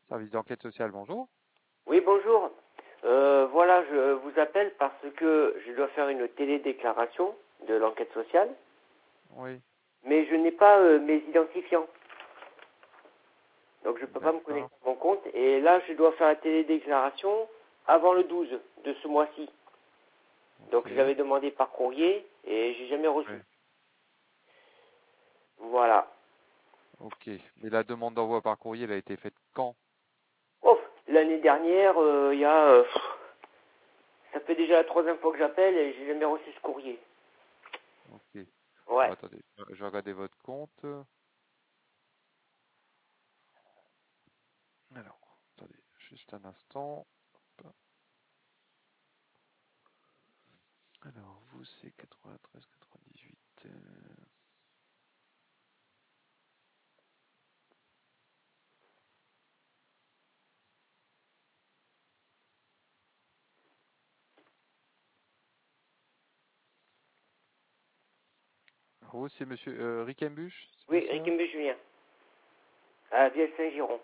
Service d'enquête sociale, bonjour. Oui, bonjour. Voilà, je vous appelle parce que je dois faire une télédéclaration de l'enquête sociale, Oui, mais je n'ai pas mes identifiants. Donc je ne peux pas me d'accord. connecter à mon compte. Et là, je dois faire la télédéclaration avant le 12 de ce mois-ci. Ok. Donc j'avais demandé par courrier et j'ai jamais reçu. Ouais, Voilà. ok. Mais la demande d'envoi par courrier, elle a été faite quand? Oh, l'année dernière, il y a... ça fait déjà la troisième fois que j'appelle et j'ai jamais reçu ce courrier. Ok. Bon, Ouais. attendez, je vais regarder votre compte. Alors, attendez, juste un instant. Hop. Alors, vous, c'est 93, 98. Vous, c'est monsieur Rickenbuch, c'est bien Oui, ça? Riquembe Julien. À Vielle Saint-Giron.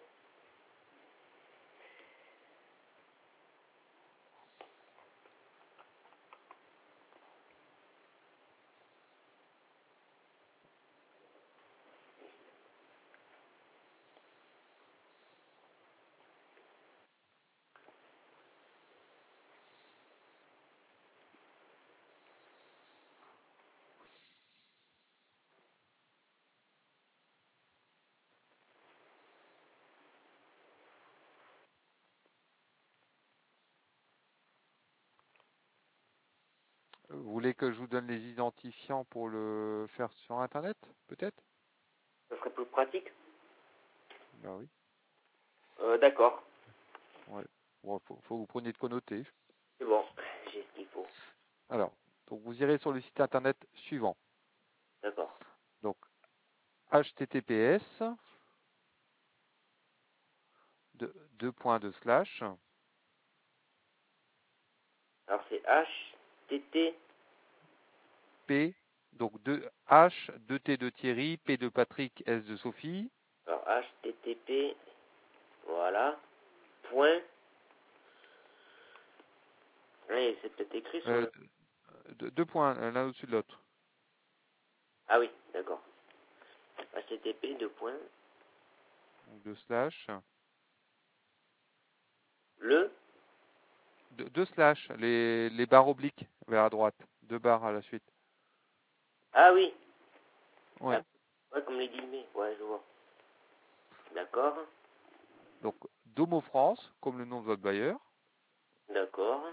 Vous voulez que je vous donne les identifiants pour le faire sur Internet, peut-être? Ce serait plus pratique. Bah oui. D'accord. Ouais. Bon, faut que vous preniez de quoi noter. C'est bon. J'ai ce qu'il faut. Alors, donc vous irez sur le site internet suivant. D'accord. Donc, https deux points de slash Alors c'est H, T, T. p donc 2 h 2 t de Thierry, p de Patrick, s de Sophie. Alors HTTP. Voilà. Point. Oui, c'est peut-être écrit sur Euh, le. deux points l'un au-dessus de l'autre. Ah oui, d'accord. HTTP, deux points. Donc deux slash, Le. deux slash, les barres obliques vers la droite, deux barres à la suite. Ah oui. Ah, Ouais. ouais, comme les guillemets. Ouais, je vois. D'accord. Donc Domo France, comme le nom de votre bailleur, D'accord.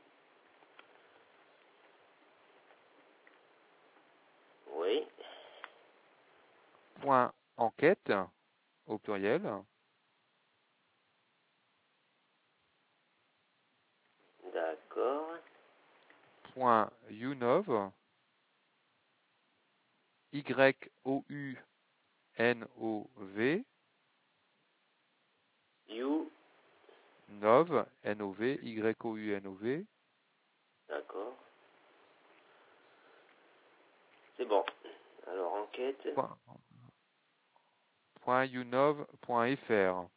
Oui. point enquête au pluriel, D'accord. point unov, YOUNOV, You. Nov, N-O-V, Y-O-U-N-O-V, D'accord. C'est bon. Alors enquête. point, point unov.fr.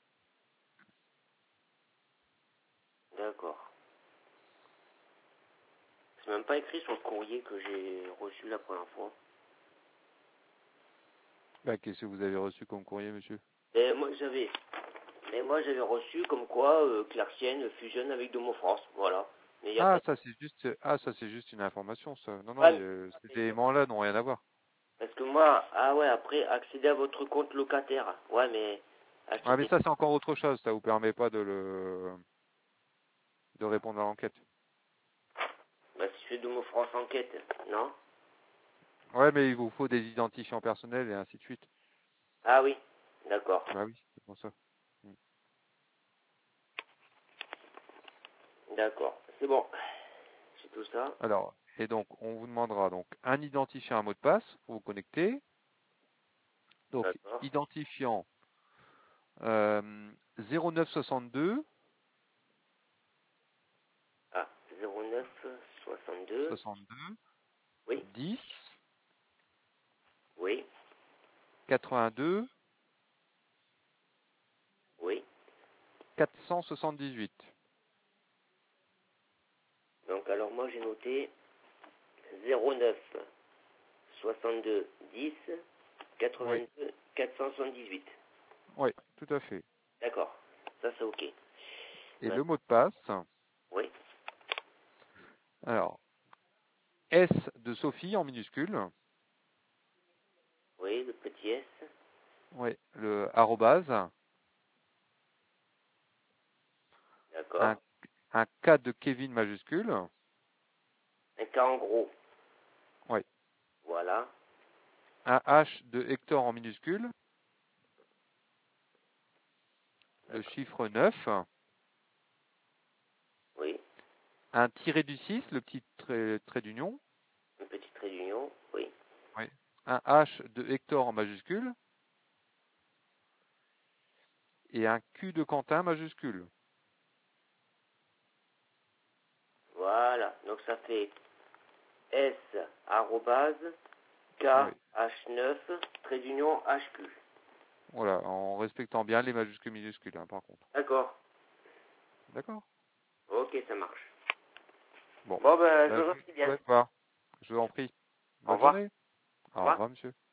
D'accord. C'est même pas écrit sur le courrier que j'ai reçu la première fois. Bah, qu'est-ce que vous avez reçu comme courrier, monsieur? Et moi j'avais reçu comme quoi Clarksienne fusionne avec Domo France. Voilà. Mais il n'y a pas. Ça, c'est juste une information, ça. Non, non, Ouais, ces éléments-là n'ont rien à voir. parce que moi, ah ouais, après, accéder à votre compte locataire. Ouais, mais Ah, mais HTTP, ça, c'est encore autre chose. Ça vous permet pas de répondre à l'enquête. bah, si je fais Domo France enquête, non? Ouais, mais il vous faut des identifiants personnels et ainsi de suite. Ah oui, d'accord, Bah oui, c'est pour ça. Mm. d'accord, c'est bon, c'est tout ça. Alors, et donc, on vous demandera donc un identifiant, un mot de passe pour vous connecter. Donc, D'accord. identifiant 0962 Ah, 09 62, 62 oui, 10 oui, 82 oui, 478. Donc alors moi j'ai noté 09 62 10 82 Oui, 478. oui, tout à fait. D'accord, ça c'est ok. Et Ouais. le mot de passe, Oui, alors, S de Sophie en minuscule, oui, le petit S. oui, le arrobase, un, D'accord. un K de Kevin majuscule, Un K en gros. oui, Voilà. un H de Hector en minuscule, le D'accord. chiffre 9, Oui. un tiré du 6, le petit trait d'union, Un petit trait d'union. Oui. oui, un H de Hector en majuscule, et un Q de Quentin majuscule. Voilà. Donc ça fait S arrobase Oui, KH9 trait d'union HQ. voilà, en respectant bien les majuscules minuscules, hein, par contre. D'accord. D'accord. Ok, ça marche. Bon, Bon ben je ben, vous je vous remercie bien. souhaite pas. Je vous en prie. Au Bonne revoir. journée. Au Au revoir. revoir, monsieur.